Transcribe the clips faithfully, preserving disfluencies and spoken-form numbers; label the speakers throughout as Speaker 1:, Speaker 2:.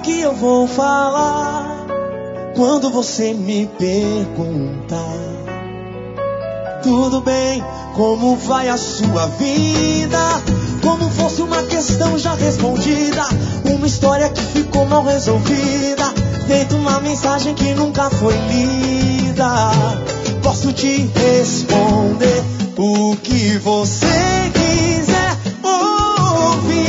Speaker 1: que eu vou falar quando você me perguntar. Tudo bem, como vai a sua vida? Como fosse uma questão já respondida, uma história que ficou mal resolvida, feito uma mensagem que nunca foi lida. Posso te responder o que você quiser ouvir,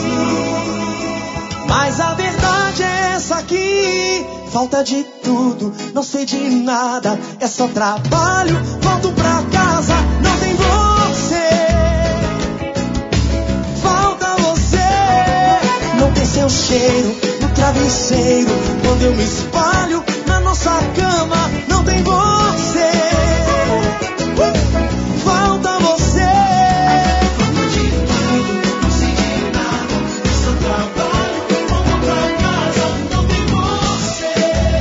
Speaker 1: mas a verdade é essa aqui: falta de tudo, não sei de nada, é só trabalho, volto pra casa, não tem você. Falta você, não tem seu cheiro no travesseiro, quando eu me espalho na nossa cama, não tem você. uh! Falta você. Falta de tudo, não sei de nada, é só trabalho, volto pra casa, não tem você.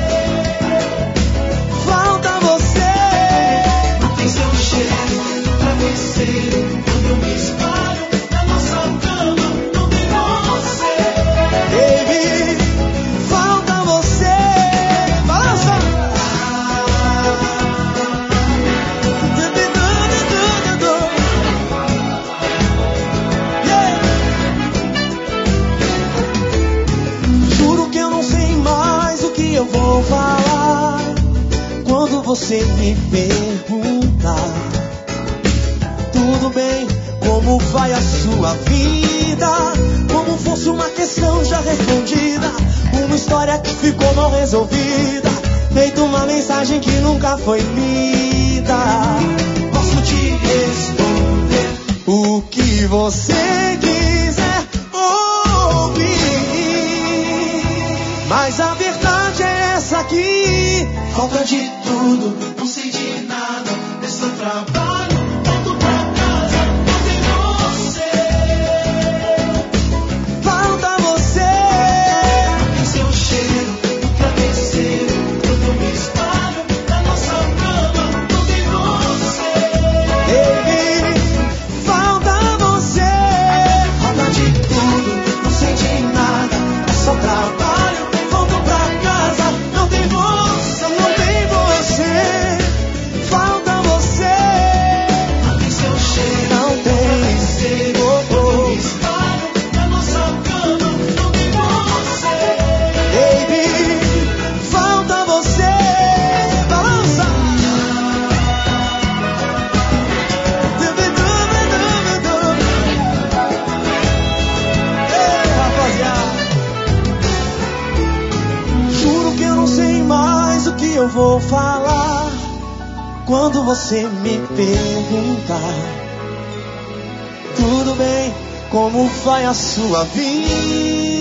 Speaker 1: Falta você, não tem seu cheiro no travesseiro, quando eu me espalho na nossa cama, não tem você. Baby, falta você. Balança. Yeah. Juro que eu não sei mais o que eu vou falar quando você me perguntar. Tudo bem, como vai a sua vida? Como fosse uma questão já respondida, uma história que ficou mal resolvida, feito uma mensagem que nunca foi lida. Posso te responder o que você quiser ouvir, mas a verdade é essa aqui: falta de tudo, não sei de nada, é só trabalho, volto pra casa, não tem você. Falta você, tem seu cheiro no travesseiro, quando eu me espalho na nossa cama, não tem você. Baby, falta você. Falta de tudo, não sei de nada, é só trabalho, volto pra casa, não tem você, não tem você. Falta você, não tem seu cheiro, não tem. Oh, oh. Me espalho na nossa cama, não tem você. Baby, falta você. Balança. Ei, rapaziada. Juro que eu não sei mais o que eu vou falar quando você me perguntar. Tudo bem, como vai a sua vida?